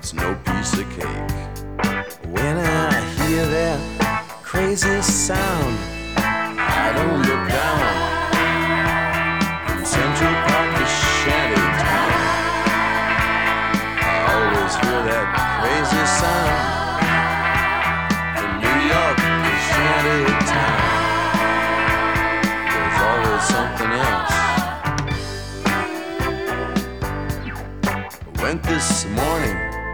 it's no piece of cake. When I hear that crazy sound, I don't look down. From Central Park to Shanty Town, I always hear that crazy sound. From New York to Shanty Town, there's always something else. I went this morning